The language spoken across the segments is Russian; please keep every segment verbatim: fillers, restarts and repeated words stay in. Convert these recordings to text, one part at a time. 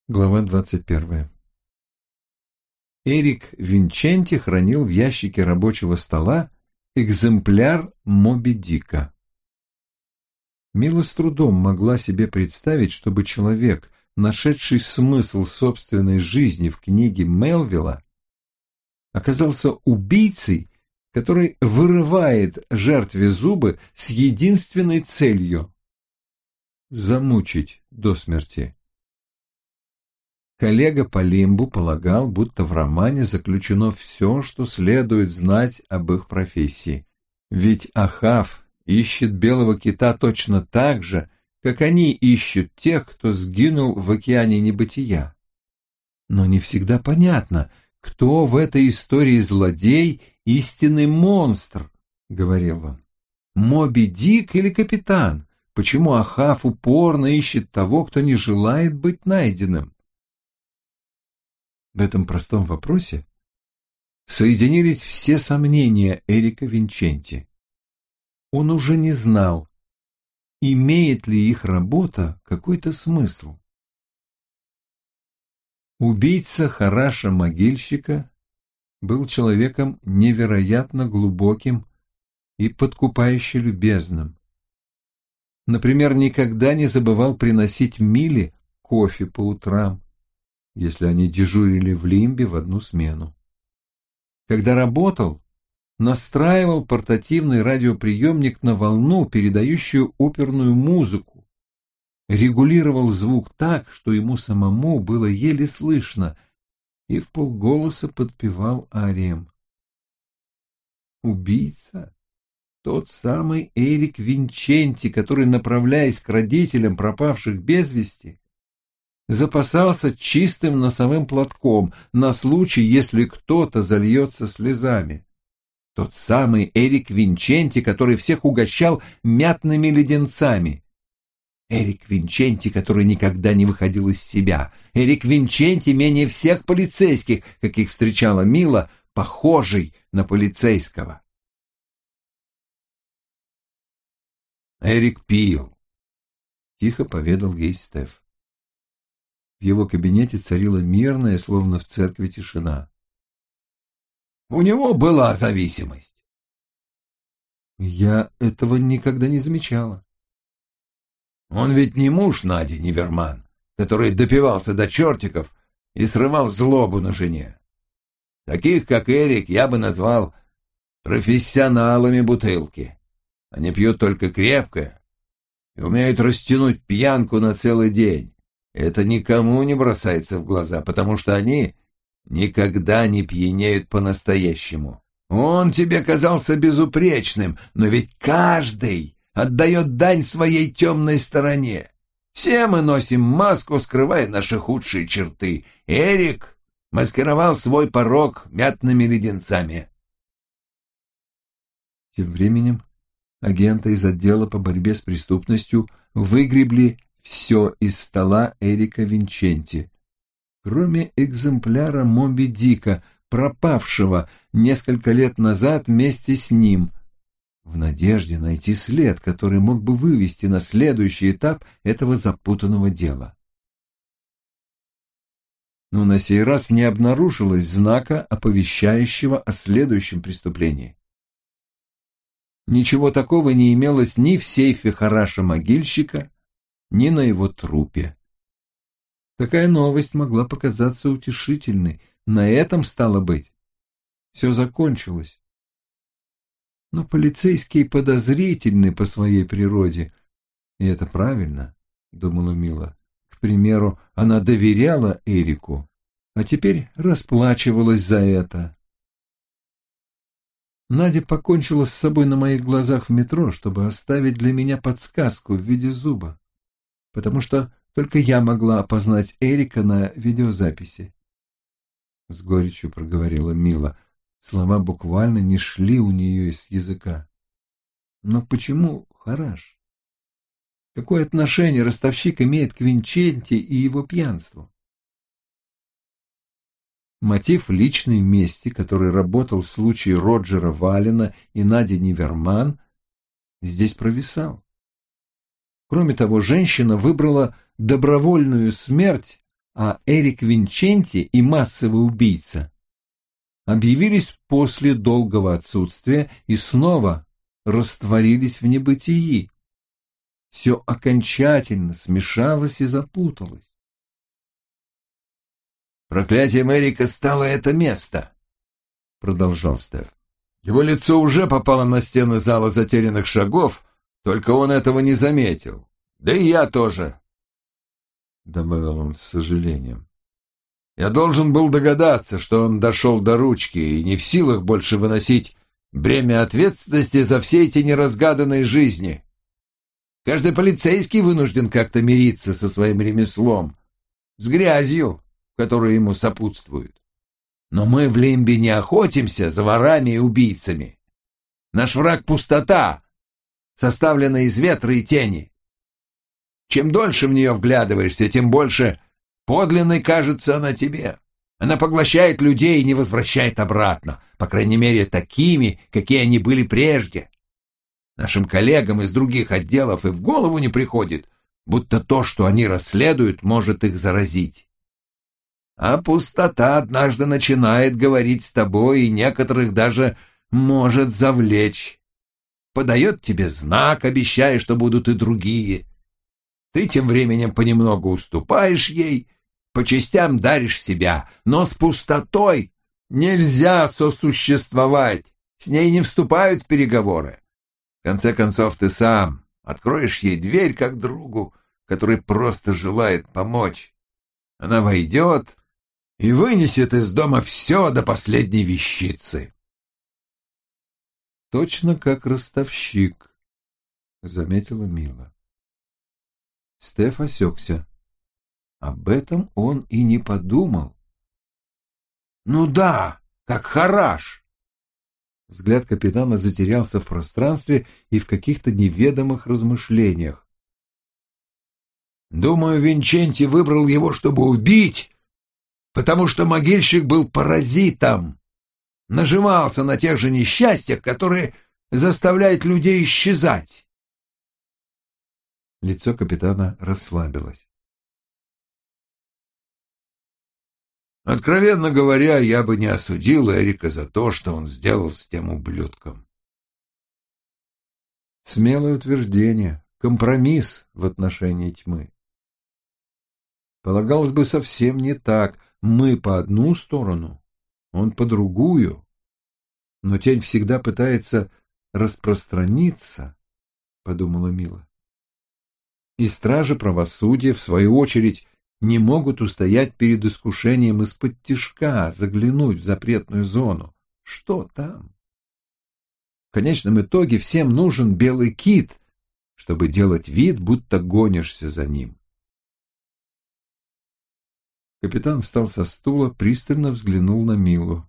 Глава двадцать первая. Эрик Винченти хранил в ящике рабочего стола экземпляр Моби Дика. Мила с трудом могла себе представить, чтобы человек, нашедший смысл собственной жизни в книге Мелвилла, оказался убийцей, который вырывает жертве зубы с единственной целью — замучить до смерти. Коллега по лимбу полагал, будто в романе заключено все, что следует знать об их профессии. Ведь Ахав ищет белого кита точно так же, как они ищут тех, кто сгинул в океане небытия. Но не всегда понятно, кто в этой истории злодей, истинный монстр, — говорил он. Моби Дик или капитан? Почему Ахав упорно ищет того, кто не желает быть найденным? В этом простом вопросе соединились все сомнения Эрика Винченти. Он уже не знал, имеет ли их работа какой-то смысл. Убийца Хараша-могильщика был человеком невероятно глубоким и подкупающе любезным. Например, никогда не забывал приносить Миле кофе по утрам, если они дежурили в лимбе в одну смену. Когда работал, настраивал портативный радиоприемник на волну, передающую оперную музыку, регулировал звук так, что ему самому было еле слышно, и вполголоса подпевал ариям. Убийца — тот самый Эрик Винченти, который, направляясь к родителям пропавших без вести, запасался чистым носовым платком на случай, если кто-то зальется слезами. Тот самый Эрик Винченти, который всех угощал мятными леденцами. Эрик Винченти, который никогда не выходил из себя. Эрик Винченти, менее всех полицейских, каких встречала Мила, похожий на полицейского. Эрик пил, — тихо поведал ей Стеф. В его кабинете царила мирная, словно в церкви, тишина. У него была зависимость. Я этого никогда не замечала. Он ведь не муж Нади Ниверман, который допивался до чертиков и срывал злобу на жене. Таких, как Эрик, я бы назвал профессионалами бутылки. Они пьют только крепкое и умеют растянуть пьянку на целый день. Это никому не бросается в глаза, потому что они никогда не пьянеют по-настоящему. Он тебе казался безупречным, но ведь каждый отдает дань своей темной стороне. Все мы носим маску, скрывая наши худшие черты. Эрик маскировал свой порок мятными леденцами. Тем временем агенты из отдела по борьбе с преступностью выгребли все из стола Эрика Винченти, кроме экземпляра Моби Дика, пропавшего несколько лет назад вместе с ним, в надежде найти след, который мог бы вывести на следующий этап этого запутанного дела. Но на сей раз не обнаружилось знака, оповещающего о следующем преступлении. Ничего такого не имелось ни в сейфе Хараша-могильщика, ни на его трупе. Такая новость могла показаться утешительной. На этом, стало быть, все закончилось. Но полицейские подозрительны по своей природе, и это правильно, — думала Мила. К примеру, она доверяла Эрику, а теперь расплачивалась за это. Надя покончила с собой на моих глазах в метро, чтобы оставить для меня подсказку в виде зуба, потому что только я могла опознать Эрика на видеозаписи. С горечью проговорила Мила. Слова буквально не шли у нее из языка. Но почему Хараш? Какое отношение ростовщик имеет к Винченти и его пьянству? Мотив личной мести, который работал в случае Роджера Валена и Нади Ниверман, здесь провисал. Кроме того, женщина выбрала добровольную смерть, а Эрик Винченти и массовый убийца объявились после долгого отсутствия и снова растворились в небытии. Все окончательно смешалось и запуталось. «Проклятием Эрика стало это место», — продолжал Стеф. «Его лицо уже попало на стены зала затерянных шагов, только он этого не заметил. Да и я тоже», — добавил он с сожалением. «Я должен был догадаться, что он дошел до ручки и не в силах больше выносить бремя ответственности за все эти неразгаданные жизни. Каждый полицейский вынужден как-то мириться со своим ремеслом, с грязью, которая ему сопутствует. Но мы в Лимбе не охотимся за ворами и убийцами. Наш враг — пустота, составленная из ветра и тени. Чем дольше в нее вглядываешься, тем больше подлинной кажется она тебе. Она поглощает людей и не возвращает обратно, по крайней мере, такими, какие они были прежде. Нашим коллегам из других отделов и в голову не приходит, будто то, что они расследуют, может их заразить. А пустота однажды начинает говорить с тобой и некоторых даже может завлечь. Подает тебе знак, обещая, что будут и другие. Ты тем временем понемногу уступаешь ей, по частям даришь себя, но с пустотой нельзя сосуществовать, с ней не вступают в переговоры. В конце концов, ты сам откроешь ей дверь как другу, который просто желает помочь. Она войдет и вынесет из дома все до последней вещицы. Точно как ростовщик, заметила Мила. Стеф осекся. Об этом он и не подумал. Ну да, как Хараш. Взгляд капитана затерялся в пространстве и в каких-то неведомых размышлениях. Думаю, Винченти выбрал его, чтобы убить, потому что могильщик был паразитом, наживался на тех же несчастьях, которые заставляют людей исчезать. Лицо капитана расслабилось. Откровенно говоря, я бы не осудил Эрика за то, что он сделал с тем ублюдком. Смелое утверждение, компромисс в отношении тьмы. Полагалось бы совсем не так. Мы по одну сторону, он по другую. Но тень всегда пытается распространиться, подумала Мила. И стражи правосудия, в свою очередь, не могут устоять перед искушением из-под тишка заглянуть в запретную зону. Что там? В конечном итоге всем нужен белый кит, чтобы делать вид, будто гонишься за ним. Капитан встал со стула, пристально взглянул на Милу.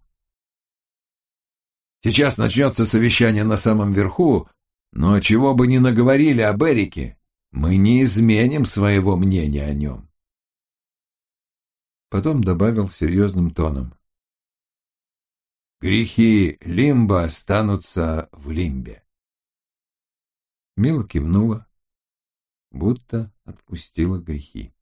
«Сейчас начнется совещание на самом верху, но чего бы ни наговорили об Эрике, мы не изменим своего мнения о нем». Потом добавил серьезным тоном. «Грехи Лимба останутся в Лимбе». Мила кивнула, будто отпустила грехи.